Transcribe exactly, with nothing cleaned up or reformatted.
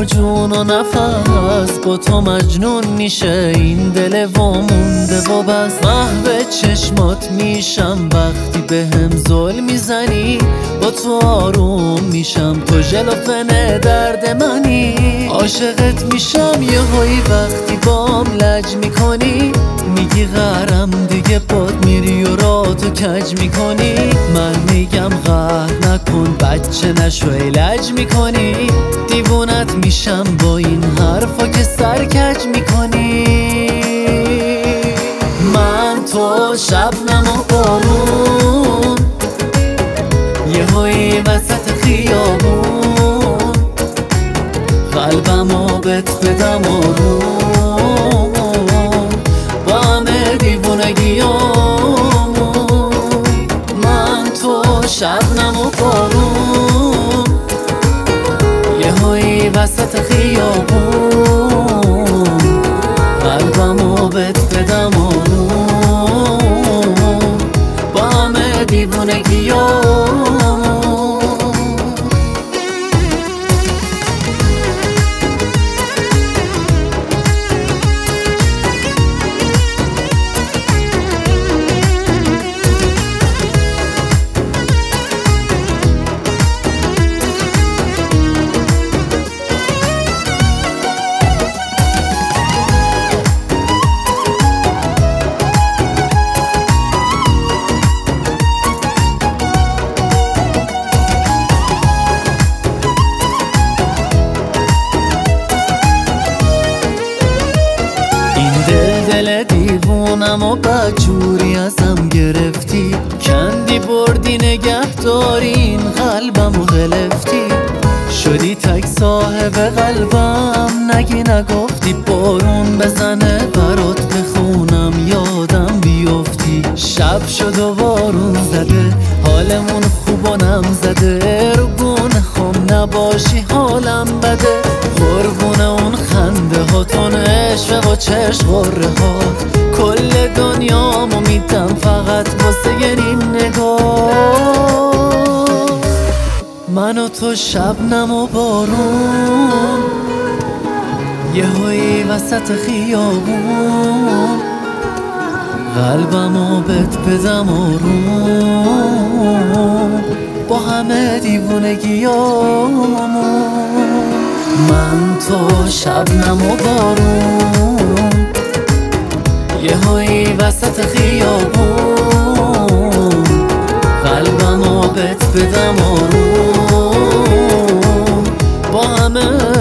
و جون و نفس با تو مجنون میشه این دل و مونده و بس. محو چشمات میشم وقتی به هم زل میزنی، با تو آروم میشم تو ژلوفن درد منی. عاشقت میشم یه هایی وقتی بام لج میکنی، میگی غرم دیگه باد میری و را تو کج میکنی. من میگم قهر نکن بچه نشو لج میکنی. دیوونت میشم با این حرفا که سرکج میکنی. من تو شبنم و بارون، یه هایی وسط خیابون، قلبمو بهت بدم آروم با همه دیوونگیامون. من تو شبنم و بارون، یه هایی وسط خیابون، قلبمو بهت بدم آروم با همه دیوونگیامون. دل دیوونم و بدجوری ازم گرفتی، کندی بردی نگه داری این قلبم و غلفتی. شدی تک صاحب قلبم، نگی نگفتی بارون بزنه برات بخونم یادم بیفتی. شب شد و بارون زده حالمون خوب و نم زده، رو گونه خم نباشی حالم بده. قربون اون خنده هاتون عشق و چشم غره هات، کل دنیامو میدم فقط واسه این نگاه. من و تو شبنم و بارون، یه هایی وسط خیابون، قلبمو بهت بدم آروم با همه دیوونگیامون. من تو شبنم و بارون، یه هایی وسط خیابون، قلبمو بهت بدم آروم با همه